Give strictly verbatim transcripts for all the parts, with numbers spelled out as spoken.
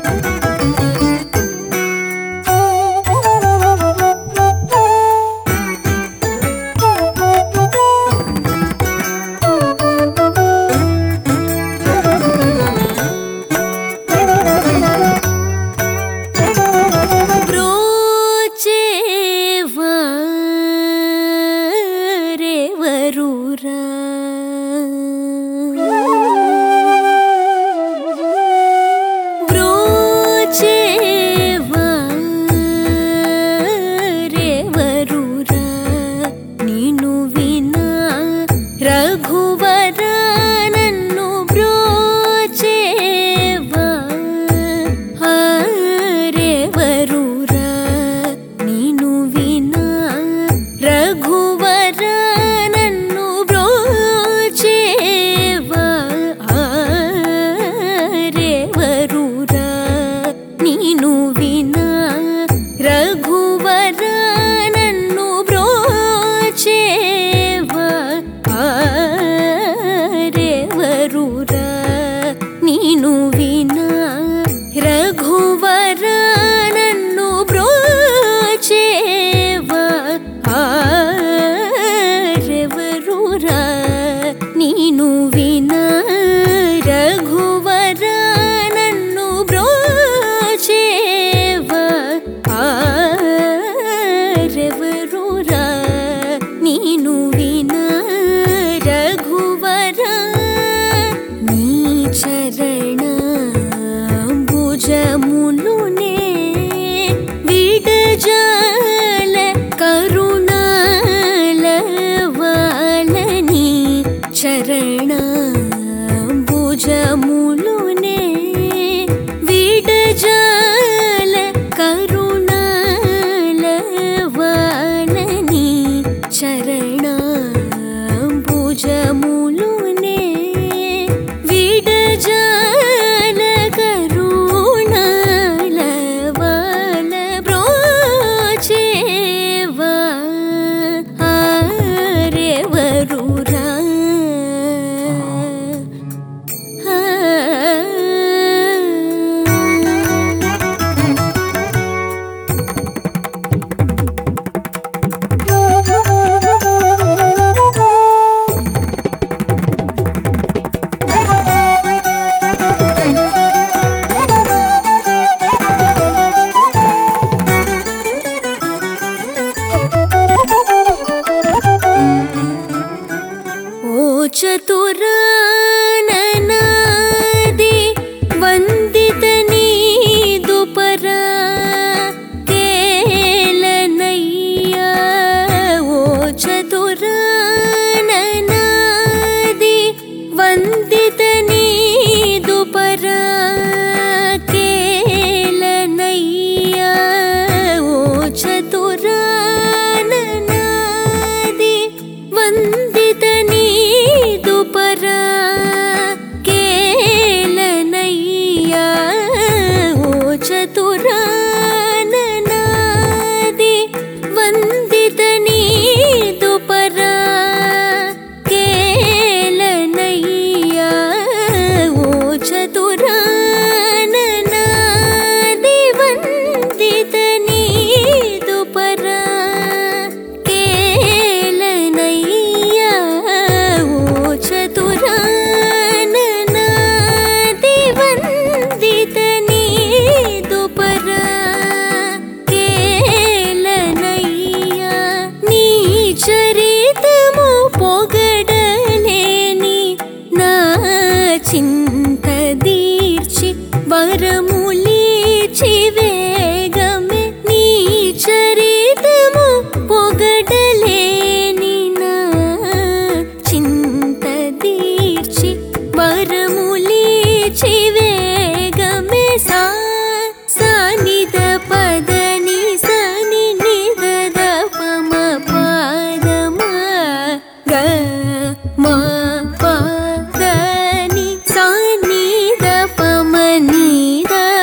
नी the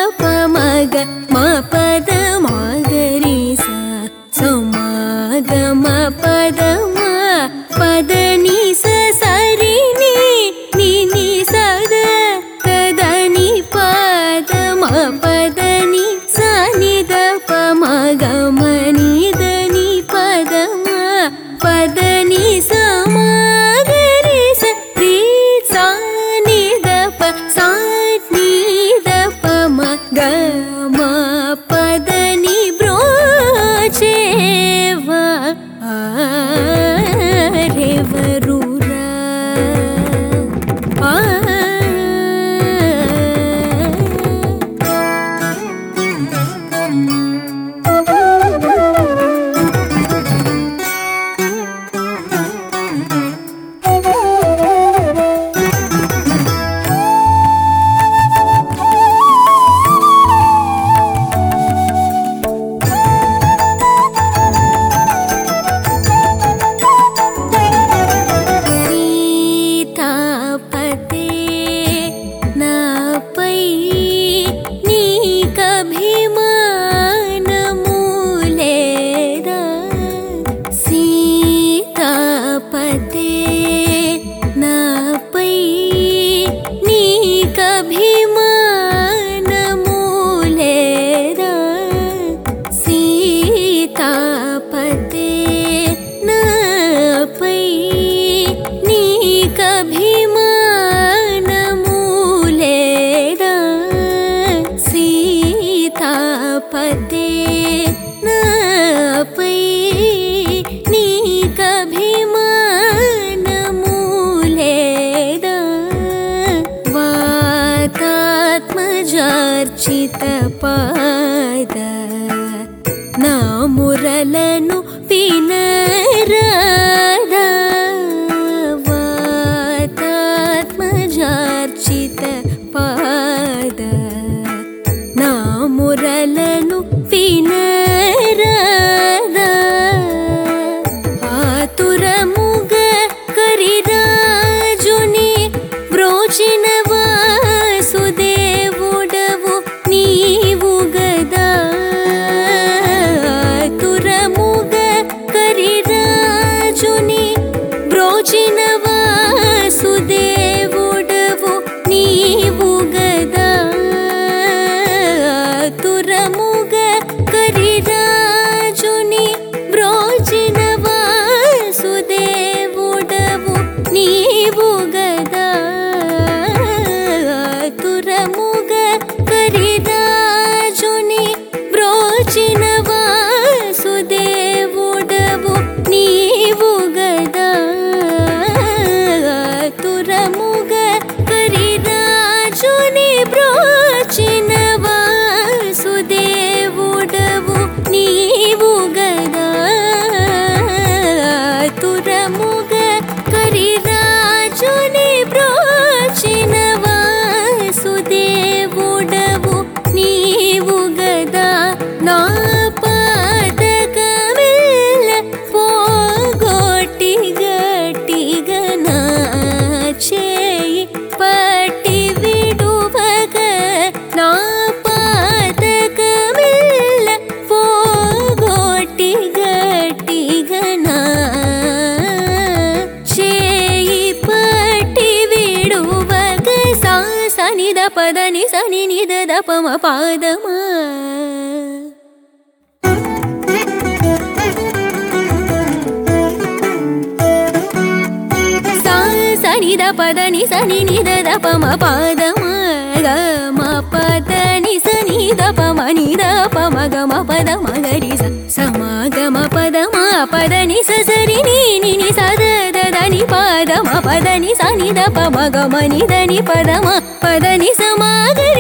పద్మజార్చిత పాద నా మురలను వినరాదా వాతాత్మజార్చిత పాద నా మురలను వినరాదా ఆతురముగ కరిరాజుని వ్రోచిన వాసుదేవుడవు నీవు గదా ఆతురముగ కరిరాజుని వ్రోచిన వాసుదేవుడవు నీవు గదా ఆతురముగ కరిరాజుని వ్రోచిన వాసుదేవుడవు నీవు గదా ఆతురముగ కరిరాజుని వ్రోచిన వాసుదేవుడవు నీవు గదా ఆతురముగ కరిరాజుని వ్రోచిన వాసుదేవుడవు నీవు గదా ఆతురముగ కరిరాజుని వ్రోచిన వాసుదేవుడవు నీవు గదా నా పాదకమెల్ల పోగొట్టి గట్టిగా నా చేయి పట్టి విడువగ నా పాదకమెల్ల పోగొట్టి గట్టిగా నా చేయి పట్టి విడువగ సా సని ద పదని సని నిద ద పమ పాదమా సా సని ద పదని సని నిద ద పమ పాదమా గ మ పదని సని ద పమ ని ద పమ గ మ పద మ గరి స సమ గ మ పద మ పదని స సరి ని ని ని స ద ద ద ని పద మ పదని స ని ద పమ గ మ ని ద ని పద మ పదని స మ గ